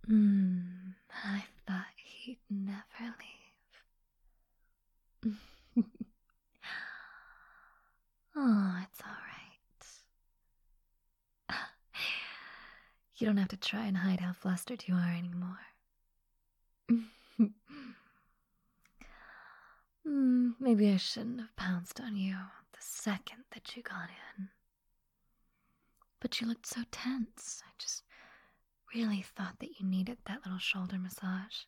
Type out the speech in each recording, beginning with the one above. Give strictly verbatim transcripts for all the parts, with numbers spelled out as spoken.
Hmm, I thought he'd never leave. Oh, it's all right. You don't have to try and hide how flustered you are anymore. Hmm, maybe I shouldn't have pounced on you the second that you got in. But you looked so tense. I just really thought that you needed that little shoulder massage.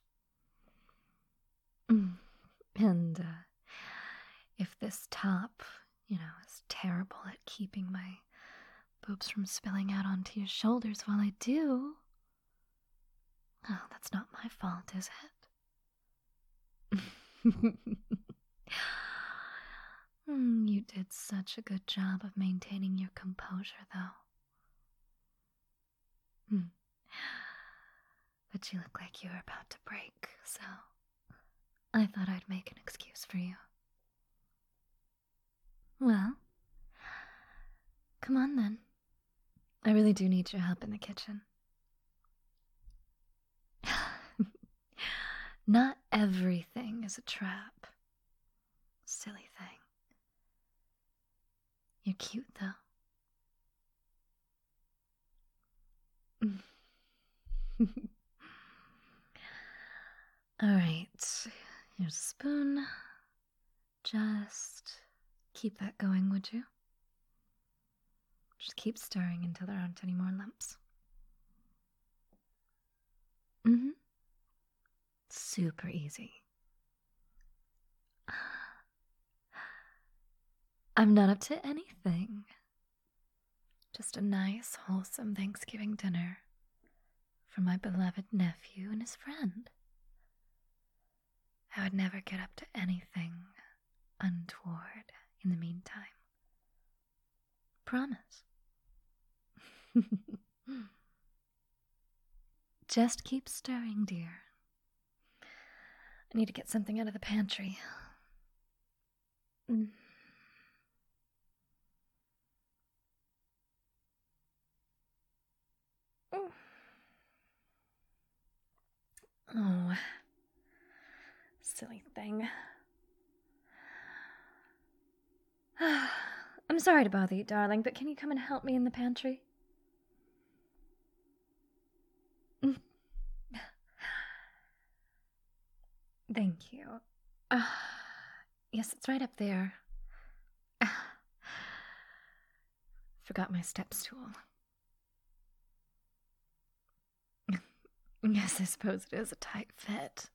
Mm. And uh, if this top, you know, is terrible at keeping my boobs from spilling out onto your shoulders while I do, oh, that's not my fault, is it? Mm, you did such a good job of maintaining your composure, though. Hmm. But you look like you were about to break, so I thought I'd make an excuse for you. Well, come on then. I really do need your help in the kitchen. Not everything is a trap. Silly thing. You're cute, though. Alright, here's a spoon. Just keep that going, would you? Just keep stirring until there aren't any more lumps. Mm-hmm. Super easy. I'm not up to anything. Just a nice, wholesome Thanksgiving dinner for my beloved nephew and his friend. I would never get up to anything untoward in the meantime. Promise. Just keep stirring, dear. I need to get something out of the pantry. Mm. Oh, silly thing. I'm sorry to bother you, darling, but can you come and help me in the pantry? Thank you. Uh, yes, it's right up there. Forgot my step stool. Yes, I suppose it is a tight fit.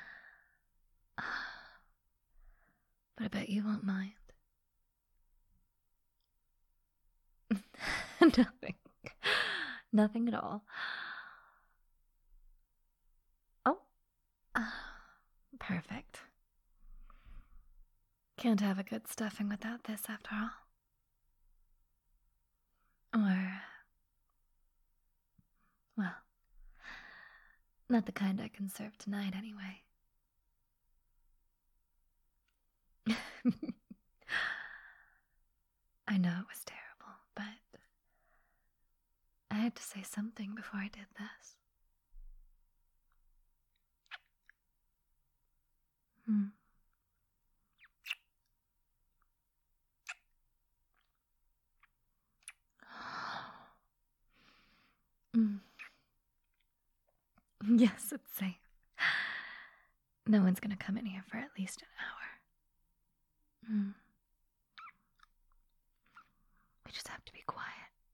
But I bet you won't mind. Nothing. Nothing at all. Oh. Perfect. Can't have a good stuffing without this, after all. Or, well, not the kind I can serve tonight, anyway. I know it was terrible, but I had to say something before I did this. Hmm. Mm. Yes, it's safe. No one's gonna come in here for at least an hour. Mm. We just have to be quiet.